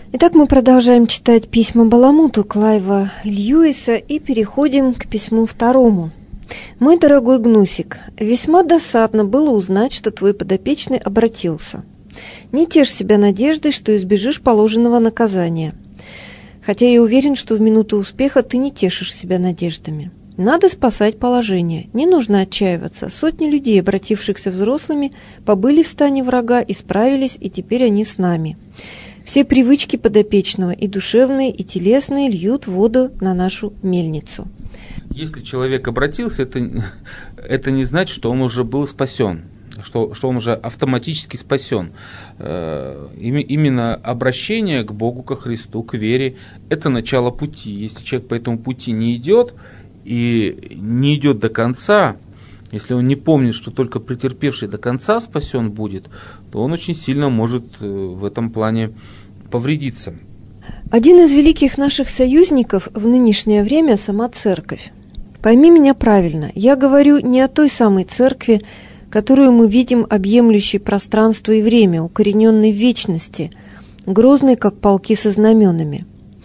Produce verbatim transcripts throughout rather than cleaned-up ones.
Итак, мы продолжаем читать письма Баламуту Клайва Льюиса и переходим к письму второму. «Мой дорогой Гнусик, весьма досадно было узнать, что твой подопечный обратился. Не тешь себя надеждой, что избежишь положенного наказания. Хотя я уверен, что в минуту успеха ты не тешишь себя надеждами. Надо спасать положение, не нужно отчаиваться. Сотни людей, обратившихся взрослыми, побыли в стане врага, исправились, и теперь они с нами. Все привычки подопечного, и душевные, и телесные, льют воду на нашу мельницу». Если человек обратился, это, это не значит, что он уже был спасен, что, что он уже автоматически спасен. Именно обращение к Богу, ко Христу, к вере – это начало пути. Если человек по этому пути не идет и не идет до конца, если он не помнит, что только претерпевший до конца спасен будет, то он очень сильно может в этом плане повредиться. Один из великих наших союзников в нынешнее время – сама Церковь. Пойми меня правильно, я говорю не о той самой Церкви, которую мы видим объемлющей пространство и время, укорененной в вечности, грозной, как полки со знаменами.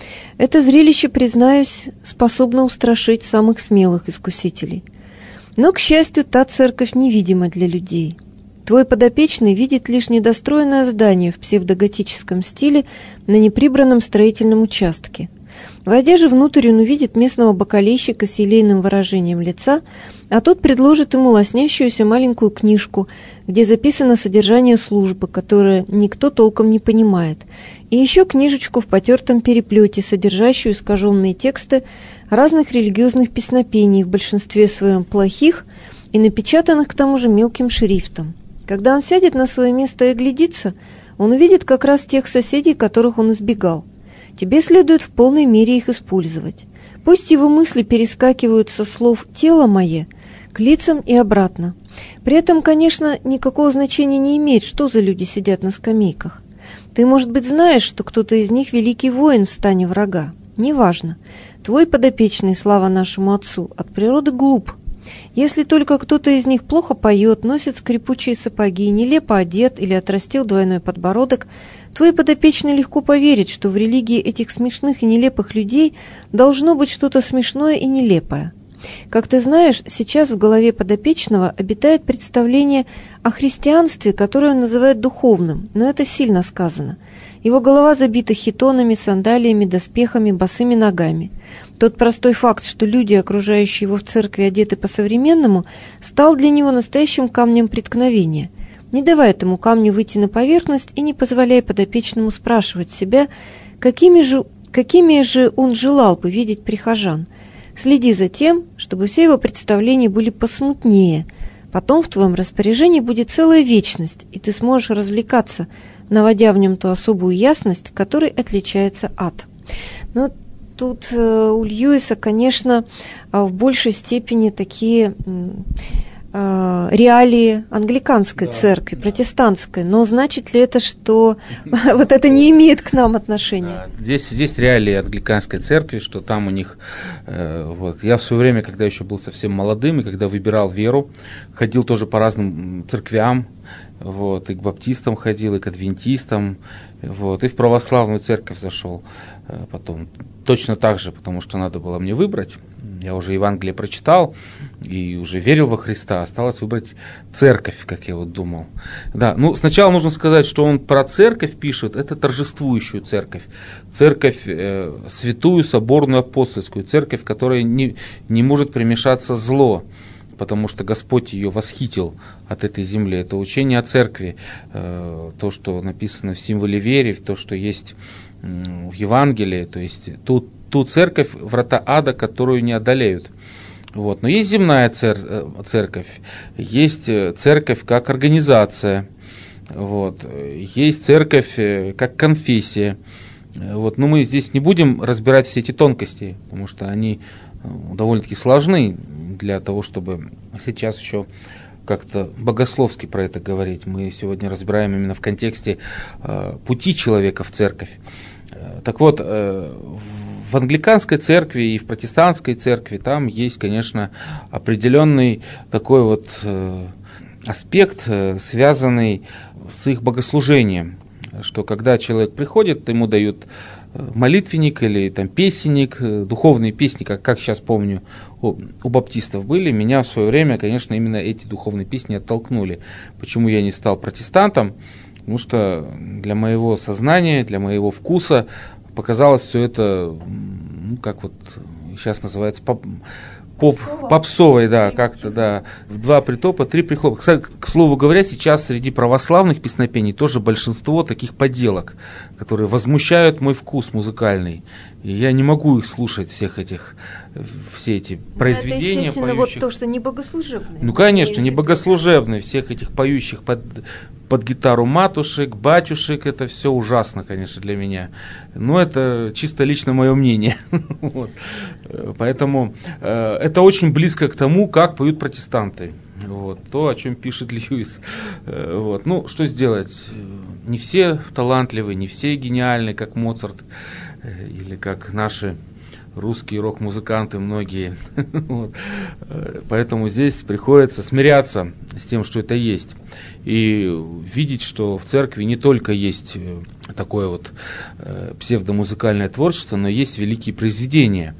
Это зрелище, признаюсь, способно устрашить самых смелых искусителей. Но, к счастью, та церковь невидима для людей. Твой подопечный видит лишь недостроенное здание в псевдоготическом стиле на неприбранном строительном участке. Войдя же внутрь, он увидит местного бакалейщика с елейным выражением лица, а тот предложит ему лоснящуюся маленькую книжку, где записано содержание службы, которое никто толком не понимает, и еще книжечку в потертом переплете, содержащую искаженные тексты разных религиозных песнопений, в большинстве своем плохих и напечатанных к тому же мелким шрифтом. Когда он сядет на свое место и оглядится, он увидит как раз тех соседей, которых он избегал. Тебе следует в полной мере их использовать. Пусть его мысли перескакивают со слов «тело мое» к лицам и обратно. При этом, конечно, никакого значения не имеет, что за люди сидят на скамейках. Ты, может быть, знаешь, что кто-то из них великий воин в стане врага. Неважно. Твой подопечный, слава нашему отцу, от природы глуп. Если только кто-то из них плохо поет, носит скрипучие сапоги, нелепо одет или отрастил двойной подбородок, твой подопечный легко поверит, что в религии этих смешных и нелепых людей должно быть что-то смешное и нелепое. Как ты знаешь, сейчас в голове подопечного обитает представление о христианстве, которое он называет духовным, но это сильно сказано. Его голова забита хитонами, сандалиями, доспехами, босыми ногами. Тот простой факт, что люди, окружающие его в церкви, одеты по-современному, стал для него настоящим камнем преткновения. Не давай этому камню выйти на поверхность и не позволяй подопечному спрашивать себя, какими же, какими же он желал бы видеть прихожан. Следи за тем, чтобы все его представления были посмутнее. Потом в твоем распоряжении будет целая вечность, и ты сможешь развлекаться, наводя в нем ту особую ясность, которой отличается ад. Но тут э, у Льюиса, конечно, в большей степени такие э, реалии англиканской да, церкви, да. протестантской. Но значит ли это, что вот это не имеет к нам отношения? Здесь, здесь реалии англиканской церкви, что там у них... Э, вот. Я в свое время, когда еще был совсем молодым, и когда выбирал веру, ходил тоже по разным церквям, вот, и к баптистам ходил, и к адвентистам, вот, и в православную церковь зашел потом. Точно так же, потому что надо было мне выбрать. Я уже Евангелие прочитал и уже верил во Христа. Осталось выбрать церковь, как я вот думал. Да, ну, сначала нужно сказать, что он про церковь пишет. Это торжествующую церковь. Церковь э, святую, соборную, апостольскую. Церковь, в которой не, не может примешаться зло, потому что Господь ее восхитил от этой земли. Это учение о церкви, то, что написано в символе веры, то, что есть в Евангелии, то есть ту, ту церковь, врата ада, которую не одолеют. Вот. Но есть земная церковь, есть церковь как организация, вот. Есть церковь как конфессия. Вот. Но мы здесь не будем разбирать все эти тонкости, потому что они довольно-таки сложны для того, чтобы сейчас еще как-то богословски про это говорить. Мы сегодня разбираем именно в контексте э, пути человека в церковь. Э, так вот, э, в англиканской церкви и в протестантской церкви там есть, конечно, определенный такой вот э, аспект, э, связанный с их богослужением, что когда человек приходит, ему дают молитвенник или там песенник, духовные песни, как, как сейчас помню, у, у баптистов были. Меня в свое время, конечно, именно эти духовные песни оттолкнули. Почему я не стал протестантом? Потому что для моего сознания, для моего вкуса показалось все это, ну, как вот сейчас называется, поп, поп, попсовой, да, как-то, да, в два притопа, три прихлопа. Кстати, к слову говоря, сейчас среди православных песнопений тоже большинство таких подделок, которые возмущают мой вкус музыкальный. И я не могу их слушать, всех этих, все эти произведения. Это, естественно, поющих. Вот то, что не богослужебные. Ну, конечно, не богослужебные, всех этих поющих под, под гитару матушек, батюшек, это все ужасно, конечно, для меня. Но это чисто лично мое мнение. Вот. Поэтому э, это очень близко к тому, как поют протестанты. Вот. То, о чем пишет Льюис. Э, вот. Ну, что сделать? Не все талантливы, не все гениальны, как Моцарт, э, или как наши русские рок-музыканты многие. Вот. Поэтому здесь приходится смиряться с тем, что это есть. И видеть, что в церкви не только есть такое вот псевдомузыкальное творчество, но есть великие произведения.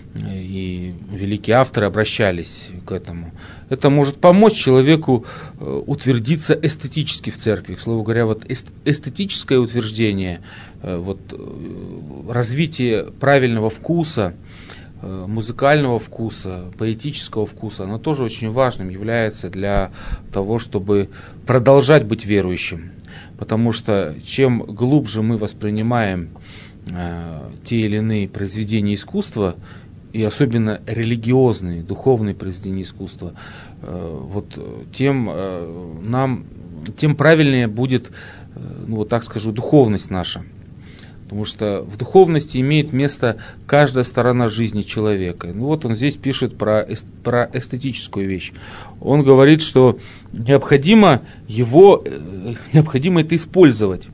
И великие авторы обращались к этому. Это может помочь человеку утвердиться эстетически в церкви. К слову говоря, вот эстетическое утверждение, вот развитие правильного вкуса, музыкального вкуса, поэтического вкуса, оно тоже очень важным является для того, чтобы продолжать быть верующим. Потому что чем глубже мы воспринимаем те или иные произведения искусства, и особенно религиозные, духовные произведения искусства, вот тем нам, тем правильнее будет, ну вот так скажу, духовность наша. Потому что в духовности имеет место каждая сторона жизни человека. Ну вот он здесь пишет про, про эстетическую вещь. Он говорит, что необходимо его, необходимо это использовать.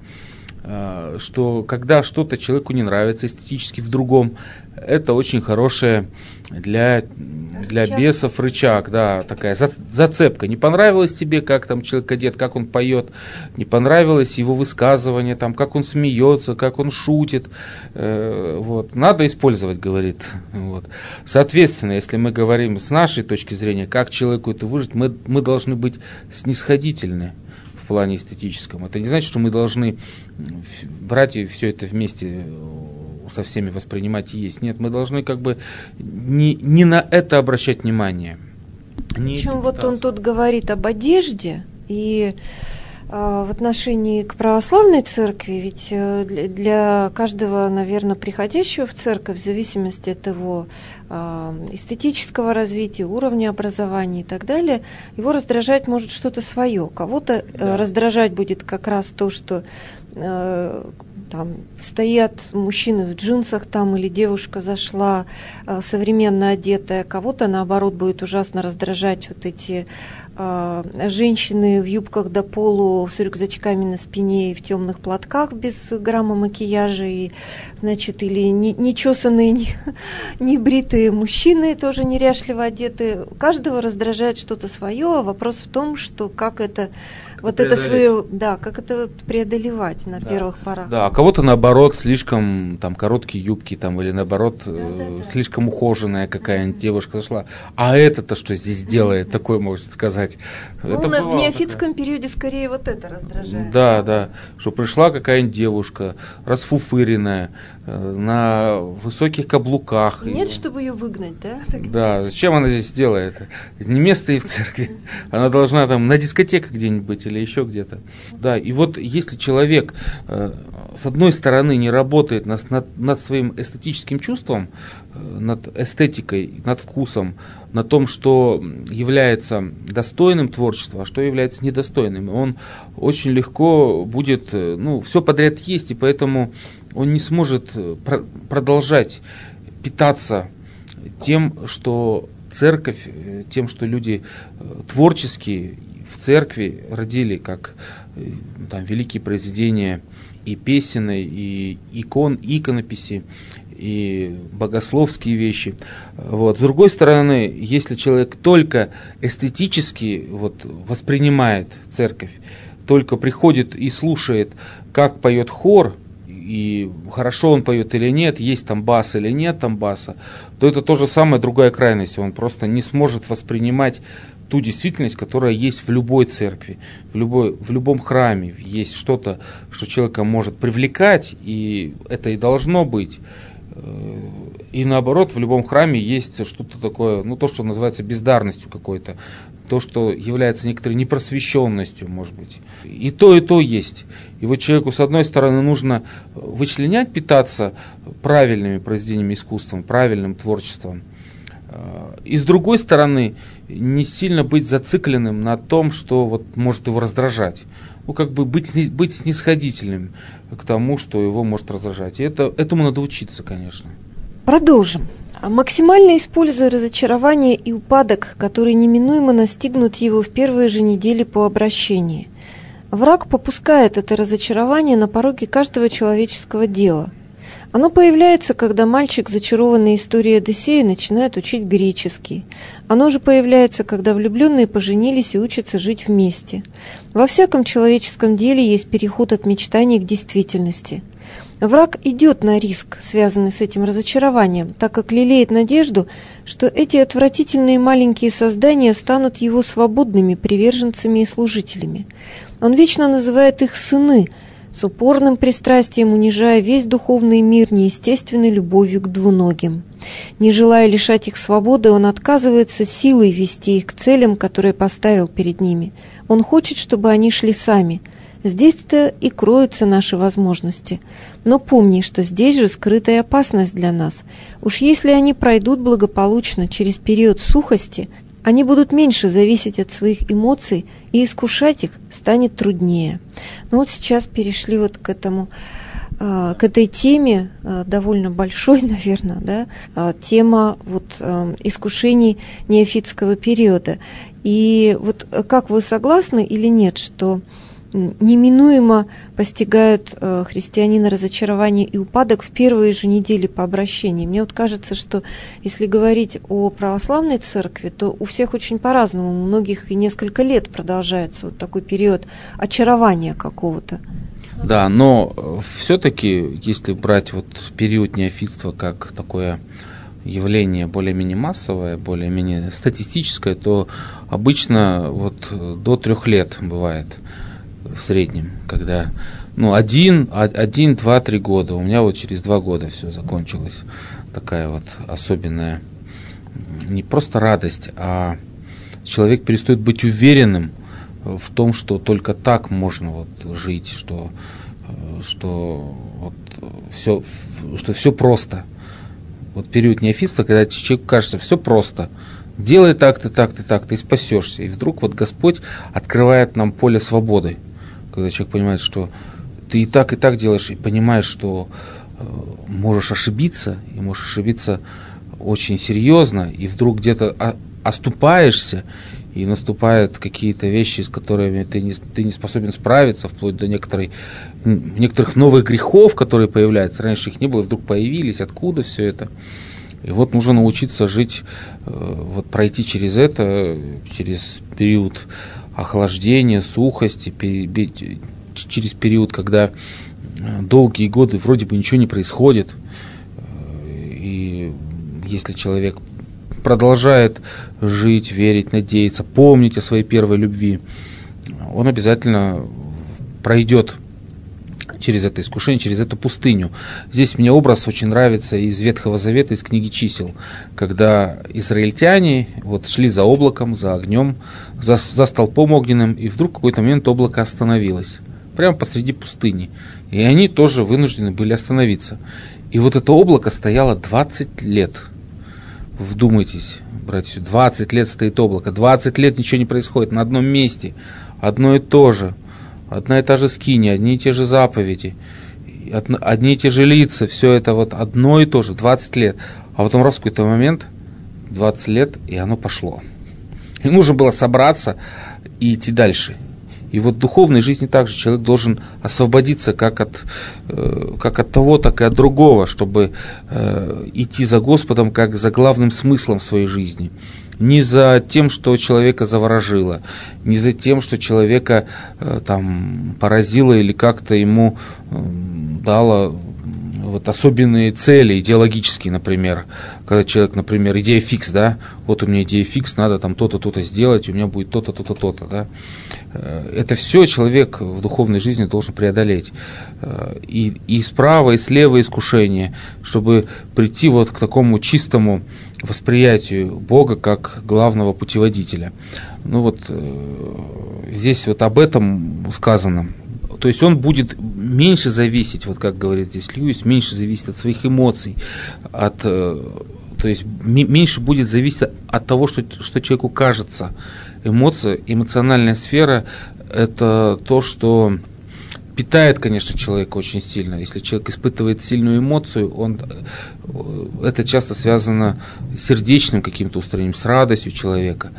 Что когда что-то человеку не нравится эстетически в другом, это очень хорошая для, для бесов рычаг, да, такая зацепка. Не понравилось тебе, как там человек одет, как он поет, не понравилось его высказывание, там, как он смеется, как он шутит. Э, вот. Надо использовать, говорит. Вот. Соответственно, если мы говорим с нашей точки зрения, как человеку это выжить, мы, мы должны быть снисходительны в плане эстетическом. Это не значит, что мы должны брать и все это вместе со всеми воспринимать и есть. Нет, мы должны как бы не, не на это обращать внимание. Причем вот он тут говорит об одежде, и э, в отношении к православной церкви, ведь э, для, для каждого, наверное, приходящего в церковь, в зависимости от его э, эстетического развития, уровня образования и так далее, его раздражать может что-то свое. Кого-то э, да. раздражать будет как раз то, что э, там стоят мужчины в джинсах там, или девушка зашла э, современно одетая, кого-то наоборот будет ужасно раздражать вот эти э, женщины в юбках до полу с рюкзачками на спине и в темных платках без грамма макияжа, и, значит, или нечесанные, не, не бритые мужчины тоже неряшливо одеты. Каждого раздражает что-то свое, а вопрос в том, что как это вот это свое, да, как это преодолевать на да. первых порах. Да, а кого-то наоборот слишком там короткие юбки там, или наоборот да, да, э, да. слишком ухоженная какая-нибудь девушка зашла. А это-то что здесь делает, такое можно сказать. Ну, это на, в неофитском такая. периоде скорее вот это раздражает. Да, да, что пришла какая-нибудь девушка расфуфыренная, э, на высоких каблуках. Нет, и... чтобы ее выгнать, да? Так... Да, зачем она здесь делает? Не место ей в церкви. Она должна там на дискотеке где-нибудь быть или еще где-то. Да, и вот если человек э, с одной стороны не работает над, над, над своим эстетическим чувством, э, над эстетикой, над вкусом, на том, что является достойным творчества, а что является недостойным, он очень легко будет, ну, все подряд есть, и поэтому он не сможет про- продолжать питаться тем, что церковь, тем, что люди творческие в церкви родили, как там великие произведения и песенной, и икон, иконописи, и богословские вещи. Вот. С другой стороны, если человек только эстетически вот, воспринимает церковь, только приходит и слушает, как поет хор, и хорошо он поет или нет, есть там бас или нет там баса, то это то же самое, другая крайность. Он просто не сможет воспринимать ту действительность, которая есть в любой церкви, в, любой, в любом храме. Есть что-то, что человека может привлекать, и это и должно быть. И наоборот, в любом храме есть что-то такое, ну то, что называется бездарностью какой-то, то, что является некоторой непросвещенностью, может быть. И то, и то есть. И вот человеку, с одной стороны, нужно вычленять, питаться правильными произведениями искусства, правильным творчеством. И с другой стороны, не сильно быть зацикленным на том, что вот может его раздражать. Ну, как бы быть, быть снисходительным к тому, что его может раздражать. И это, этому надо учиться, конечно. Продолжим. Максимально используя разочарование и упадок, которые неминуемо настигнут его в первые же недели по обращении. Враг попускает это разочарование на пороге каждого человеческого дела. Оно появляется, когда мальчик, зачарованный историей Одиссея, начинает учить греческий. Оно же появляется, когда влюбленные поженились и учатся жить вместе. Во всяком человеческом деле есть переход от мечтаний к действительности. Враг идет на риск, связанный с этим разочарованием, так как лелеет надежду, что эти отвратительные маленькие создания станут его свободными приверженцами и служителями. Он вечно называет их «сыны», с упорным пристрастием унижая весь духовный мир неестественной любовью к двуногим. Не желая лишать их свободы, он отказывается силой вести их к целям, которые поставил перед ними. Он хочет, чтобы они шли сами. Здесь-то и кроются наши возможности. Но помни, что здесь же скрытая опасность для нас. Уж если они пройдут благополучно через период сухости, они будут меньше зависеть от своих эмоций, и искушать их станет труднее. Но вот сейчас перешли вот к этому, к этой теме, довольно большой, наверное, да, тема вот искушений неофитского периода. И вот как вы согласны или нет, что неминуемо постигают э, христианина разочарование и упадок в первые же недели по обращении? Мне вот кажется, что если говорить о православной церкви, то у всех очень по-разному, у многих и несколько лет продолжается вот такой период очарования какого-то. Да, но все-таки, если брать вот период неофитства как такое явление более-менее массовое, более-менее статистическое, то обычно вот до трех лет бывает в среднем, когда ну, один, один, два, три года. У меня вот через два года все закончилось. Такая вот особенная, не просто радость, а человек перестает быть уверенным в том, что только так можно вот жить, что, что, вот все, что все просто. Вот период неофитства, когда человеку кажется, все просто. Делай так-то, так-то, так-то, и спасешься. И вдруг вот Господь открывает нам поле свободы. Когда человек понимает, что ты и так, и так делаешь, и понимаешь, что э, можешь ошибиться, и можешь ошибиться очень серьезно, и вдруг где-то о- оступаешься, и наступают какие-то вещи, с которыми ты не, ты не способен справиться, вплоть до некоторой, некоторых новых грехов, которые появляются. Раньше их не было, вдруг появились. Откуда все это? И вот нужно научиться жить, э, вот пройти через это, через период охлаждения, сухости, через период, когда долгие годы вроде бы ничего не происходит. И если человек продолжает жить, верить, надеяться, помнить о своей первой любви, он обязательно пройдет через это искушение, через эту пустыню. Здесь мне образ очень нравится из Ветхого Завета, из книги Чисел, когда израильтяне вот шли за облаком, за огнем, за, за столпом огненным, и вдруг в какой-то момент облако остановилось, прямо посреди пустыни. И они тоже вынуждены были остановиться. И вот это облако стояло двадцать лет. Вдумайтесь, братья, двадцать лет стоит облако, двадцать лет ничего не происходит, на одном месте, одно и то же. Одна и та же скиния, одни и те же заповеди, одни и те же лица, все это вот одно и то же, двадцать лет. А потом раз в какой-то момент, двадцать лет, и оно пошло. И нужно было собраться и идти дальше. И вот в духовной жизни также человек должен освободиться как от, как от того, так и от другого, чтобы идти за Господом как за главным смыслом своей жизни. не за тем, что человека заворожило, не за тем, что человека там поразило или как-то ему дало вот особенные цели идеологические, например, когда человек, например, идея фикс, да, вот у меня идея фикс, надо там то-то, то-то сделать, у меня будет то-то, то-то, то-то, да. Это все человек в духовной жизни должен преодолеть. И, и справа, и слева искушение, чтобы прийти вот к такому чистому восприятию Бога как главного путеводителя. Ну вот здесь вот об этом сказано. То есть он будет меньше зависеть, вот как говорит здесь Льюис, меньше зависеть от своих эмоций, от, то есть меньше будет зависеть от того, что, что человеку кажется. Эмоция, эмоциональная сфера – это то, что питает, конечно, человека очень сильно. Если человек испытывает сильную эмоцию, он, это часто связано с сердечным каким-то устроением, с радостью человека.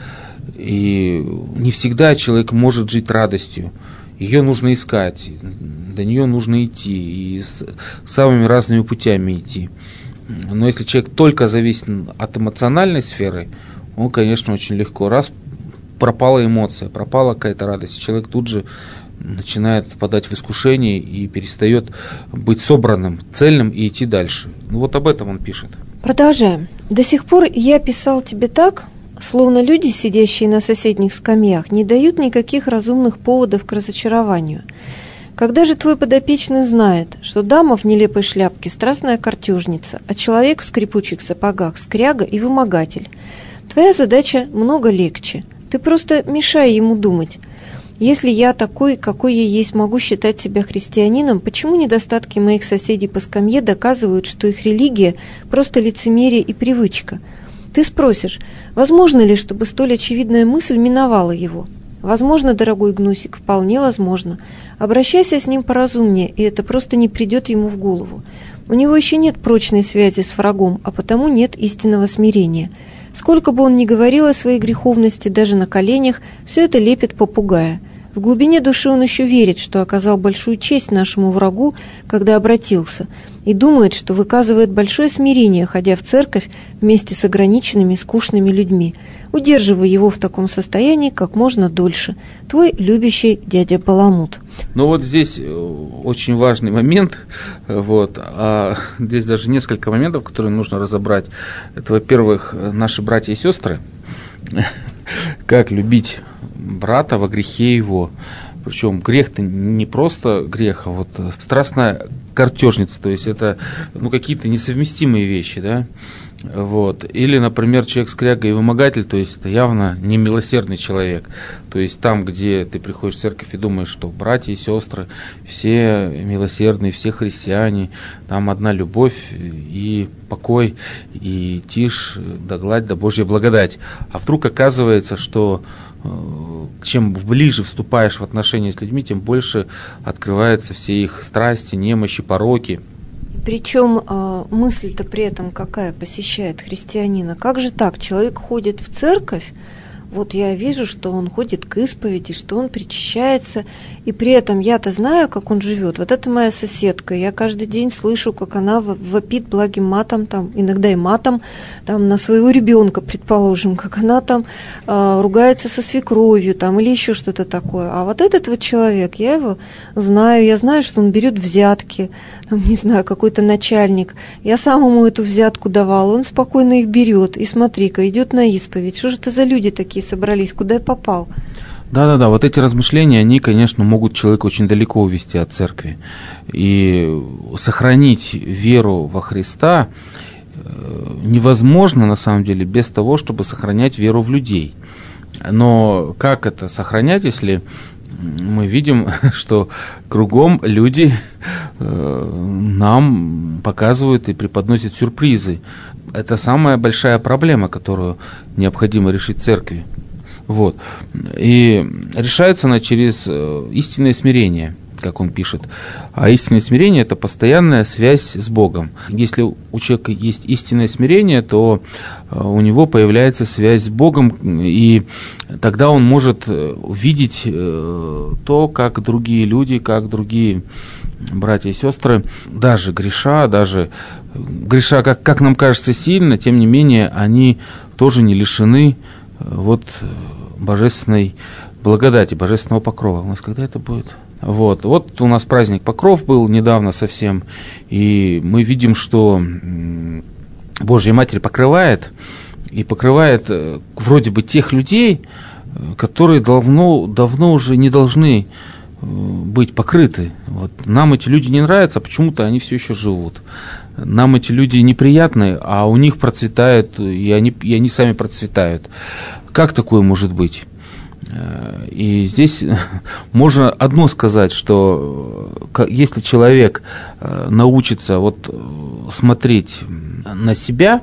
И не всегда человек может жить радостью. Ее нужно искать, до нее нужно идти, и с самыми разными путями идти. Но если человек только зависит от эмоциональной сферы, он, конечно, очень легко. Раз пропала эмоция, пропала какая-то радость, человек тут же начинает впадать в искушение и перестает быть собранным, цельным и идти дальше. Ну вот об этом он пишет. Продолжаем. До сих пор я писал тебе так, словно люди, сидящие на соседних скамьях, не дают никаких разумных поводов к разочарованию. Когда же твой подопечный знает, что дама в нелепой шляпке – страстная картежница, а человек в скрипучих сапогах – скряга и вымогатель, твоя задача много легче. Ты просто мешай ему думать. Если я такой, какой я есть, могу считать себя христианином, почему недостатки моих соседей по скамье доказывают, что их религия – просто лицемерие и привычка? Ты спросишь, возможно ли, чтобы столь очевидная мысль миновала его? Возможно, дорогой Гнусик, вполне возможно. Обращайся с ним поразумнее, и это просто не придет ему в голову. У него еще нет прочной связи с врагом, а потому нет истинного смирения. Сколько бы он ни говорил о своей греховности, даже на коленях, все это лепит попугая. В глубине души он еще верит, что оказал большую честь нашему врагу, когда обратился, и думает, что выказывает большое смирение, ходя в церковь вместе с ограниченными скучными людьми. Удерживай его в таком состоянии как можно дольше. Твой любящий дядя Баламут. Ну вот здесь очень важный момент, вот, а здесь даже несколько моментов, которые нужно разобрать. Это, во-первых, наши братья и сестры, как любить брата во грехе его. Причем грех-то не просто грех, а вот страстная картежница, то есть это ну, какие-то несовместимые вещи, да. Вот. Или, например, человек скряга и вымогатель, то есть это явно не милосердный человек. То есть там, где ты приходишь в церковь и думаешь, что братья и сестры все милосердные, все христиане, там одна любовь и покой, и тишь, да гладь, да Божья благодать. А вдруг оказывается, что чем ближе вступаешь в отношения с людьми, тем больше открываются все их страсти, немощи, пороки. Причем э, мысль-то при этом какая посещает христианина? Как же так? Человек ходит в церковь, вот я вижу, что он ходит к исповеди, что он причащается, и при этом я-то знаю, как он живет. Вот это моя соседка, я каждый день слышу, как она вопит благим матом, там, иногда и матом, там, на своего ребенка, предположим, как она там э, ругается со свекровью, там, или еще что-то такое. А вот этот вот человек, я его знаю, я знаю, что он берет взятки, там, не знаю, какой-то начальник. Я сам ему эту взятку давала, он спокойно их берет, и смотри-ка, идет на исповедь. Что же это за люди такие собрались, куда я попал? Да-да-да, вот эти размышления, они, конечно, могут человека очень далеко увести от церкви. И сохранить веру во Христа невозможно, на самом деле, без того, чтобы сохранять веру в людей. Но как это сохранять, если мы видим, что кругом люди нам показывают и преподносят сюрпризы? Это самая большая проблема, которую необходимо решить церкви. Вот. И решается она через истинное смирение, как он пишет. А истинное смирение – это постоянная связь с Богом. Если у человека есть истинное смирение, то у него появляется связь с Богом, и тогда он может видеть то, как другие люди, как другие братья и сестры, даже греша, даже греша, как, как нам кажется, сильно, тем не менее, они тоже не лишены вот божественной благодати, божественного покрова. У нас когда это будет? Вот, вот у нас праздник Покров был недавно совсем, и мы видим, что Божья Матерь покрывает, и покрывает вроде бы тех людей, которые давно, давно уже не должны быть покрыты. Вот. Нам эти люди не нравятся, а почему-то они все еще живут. Нам эти люди неприятны, а у них процветают, и они, и они сами процветают. Как такое может быть? И здесь можно одно сказать, что если человек научится вот смотреть на себя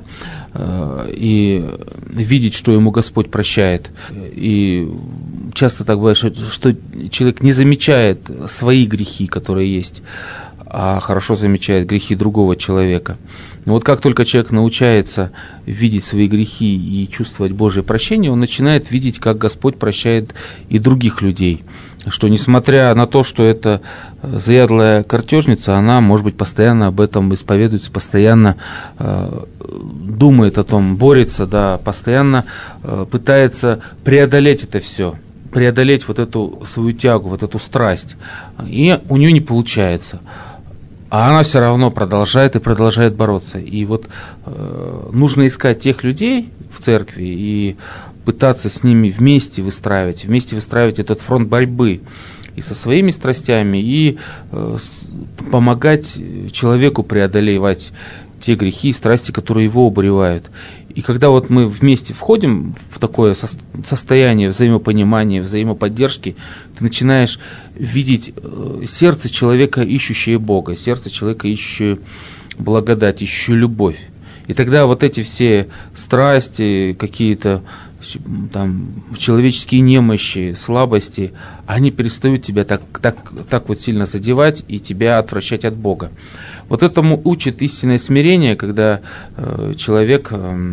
и видеть, что ему Господь прощает, и часто так бывает, что человек не замечает свои грехи, которые есть, а хорошо замечает грехи другого человека. Но вот как только человек научается видеть свои грехи и чувствовать Божие прощение, он начинает видеть, как Господь прощает и других людей. Что несмотря на то, что это заядлая картежница, она, может быть, постоянно об этом исповедуется, постоянно э, думает о том, борется, да, постоянно э, пытается преодолеть это все, преодолеть вот эту свою тягу, вот эту страсть. И у нее не получается. А она все равно продолжает и продолжает бороться. И вот э, нужно искать тех людей в церкви и пытаться с ними вместе выстраивать, вместе выстраивать этот фронт борьбы и со своими страстями, и э, с, помогать человеку преодолевать те грехи и страсти, которые его обуревают. И когда вот мы вместе входим в такое состояние взаимопонимания, взаимоподдержки, ты начинаешь видеть сердце человека, ищущее Бога, сердце человека, ищущее благодать, ищущее любовь. И тогда вот эти все страсти, какие-то там человеческие немощи, слабости, они перестают тебя так, так, так вот сильно задевать и тебя отвращать от Бога. Вот этому учит истинное смирение, когда э, человек э,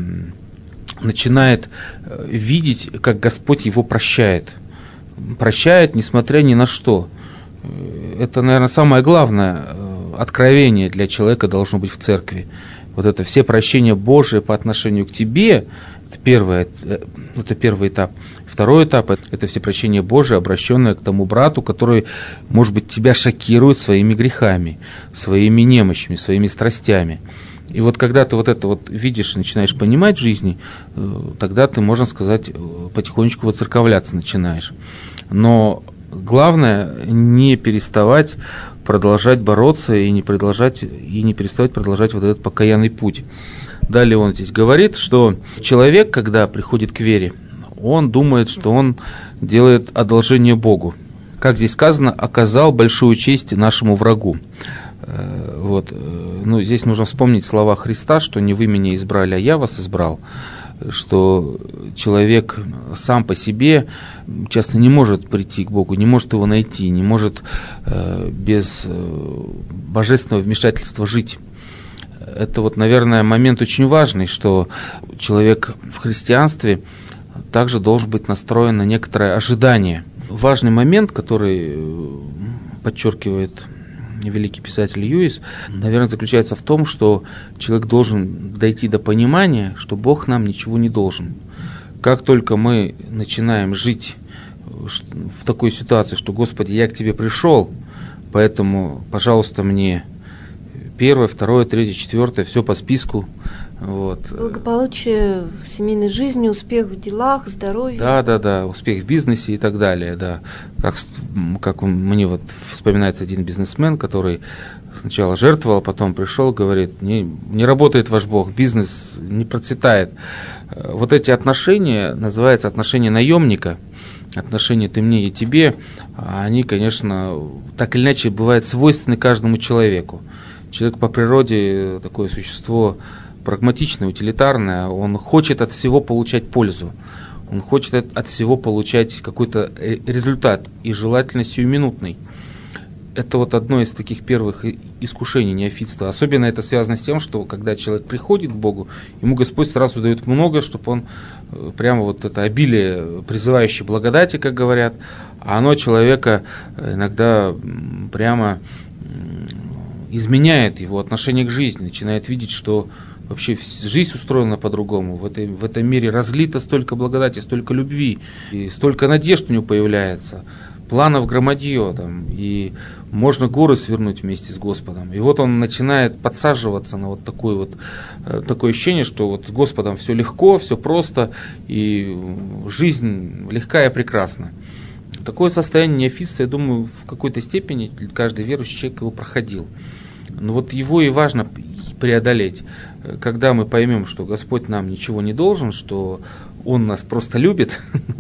начинает э, видеть, как Господь его прощает. Прощает, несмотря ни на что. Это, наверное, самое главное э, откровение для человека должно быть в церкви. Вот это все прощения Божие по отношению к тебе, это первый, это первый этап. Второй этап – это все прощения Божие, обращенное к тому брату, который, может быть, тебя шокирует своими грехами, своими немощами, своими страстями. И вот когда ты вот это вот видишь, начинаешь понимать в жизни, тогда ты, можно сказать, потихонечку воцерковляться начинаешь. Но главное не переставать продолжать бороться и не, продолжать, и не переставать продолжать вот этот покаянный путь. Далее он здесь говорит, что человек, когда приходит к вере, он думает, что он делает одолжение Богу. Как здесь сказано, оказал большую честь нашему врагу. Вот. Ну, здесь нужно вспомнить слова Христа, что не вы меня избрали, а я вас избрал. Что человек сам по себе часто не может прийти к Богу, не может его найти, не может э, без э, божественного вмешательства жить. Это вот, наверное, момент очень важный, что человек в христианстве также должен быть настроен на некоторое ожидание. Важный момент, который подчеркивает великий писатель Льюис, наверное, заключается в том, что человек должен дойти до понимания, что Бог нам ничего не должен. Как только мы начинаем жить в такой ситуации, что, Господи, я к Тебе пришел, поэтому, пожалуйста, мне первое, второе, третье, четвертое, все по списку. Вот. Благополучие в семейной жизни, успех в делах, здоровье. Да, да, да, успех в бизнесе и так далее, да. Как, как он, мне вот вспоминается один бизнесмен, который сначала жертвовал, потом пришел, говорит, не, не работает ваш Бог, бизнес не процветает. Вот эти отношения, называются отношения наемника, отношения ты мне и тебе, они, конечно, так или иначе бывают свойственны каждому человеку. Человек по природе такое существо прагматичное, утилитарное, он хочет от всего получать пользу, он хочет от, от всего получать какой-то результат, и желательно сиюминутный. Это вот одно из таких первых искушений неофитства. Особенно это связано с тем, что когда человек приходит к Богу, ему Господь сразу дает много, чтобы он прямо вот это обилие, призывающее благодати, как говорят, а оно человека иногда прямо изменяет его отношение к жизни, начинает видеть, что вообще жизнь устроена по-другому. В, этой, в этом мире разлито столько благодати, столько любви, и столько надежд у него появляется, планов громадье, там, и можно горы свернуть вместе с Господом. И вот он начинает подсаживаться на вот такое вот такое ощущение, что вот с Господом все легко, все просто, и жизнь легкая и прекрасна. Такое состояние неофита, я думаю, в какой-то степени каждый верующий человек его проходил. Но вот его и важно преодолеть. Когда мы поймем, что Господь нам ничего не должен, что Он нас просто любит,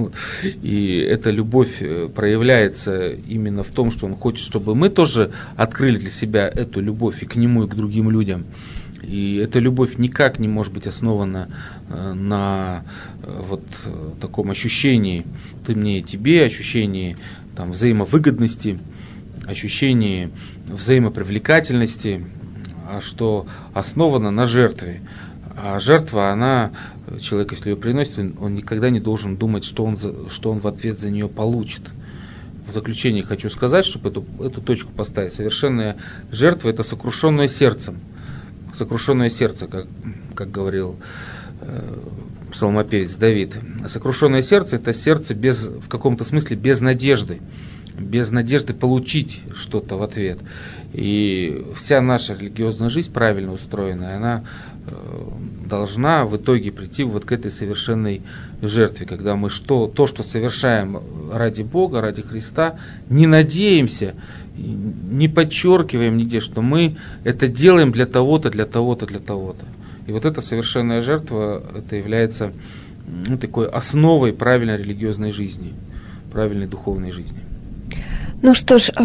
и эта любовь проявляется именно в том, что Он хочет, чтобы мы тоже открыли для себя эту любовь и к Нему, и к другим людям. И эта любовь никак не может быть основана на вот таком ощущении «ты мне и тебе», ощущении там, взаимовыгодности, ощущении взаимопривлекательности, а что основано на жертве. А жертва, она, человек, если ее приносит, он, он никогда не должен думать, что он, за, что он в ответ за нее получит. В заключение хочу сказать, чтобы эту, эту точку поставить. Совершенная жертва – это сокрушенное сердцем. Сокрушенное сердце, как, как говорил э, псалмопевец Давид. Сокрушенное сердце – это сердце без, в каком-то смысле без надежды. Без надежды получить что-то в ответ. И вся наша религиозная жизнь, правильно устроенная, она э, должна в итоге прийти вот к этой совершенной жертве, когда мы что, то, что совершаем ради Бога, ради Христа, не надеемся, не подчеркиваем нигде, что мы это делаем для того-то, для того-то, для того-то. И вот эта совершенная жертва, это является ну, такой основой правильной религиозной жизни, правильной духовной жизни. Ну что ж,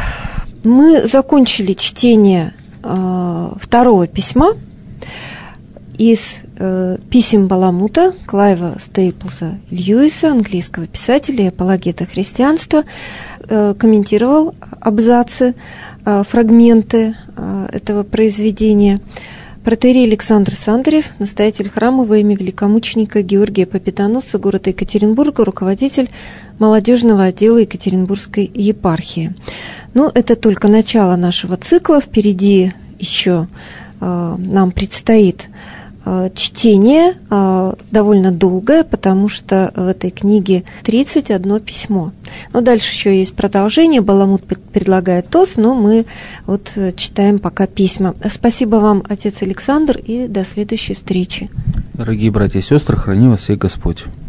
мы закончили чтение второго письма из писем Баламута, Клайва Стейплза Льюиса, английского писателя и апологета христианства. Комментировал абзацы, фрагменты этого произведения протоиерей Александр Сандарев, настоятель храма во имя великомученика Георгия Победоносца города Екатеринбурга, руководитель молодежного отдела Екатеринбургской епархии. Но это только начало нашего цикла. Впереди еще э, нам предстоит э, чтение, э, довольно долгое, потому что в этой книге тридцать одно письмо. Но дальше еще есть продолжение. Баламут предлагает тост, но мы вот читаем пока письма. Спасибо вам, отец Александр, и до следующей встречи. Дорогие братья и сестры, храни вас всех Господь.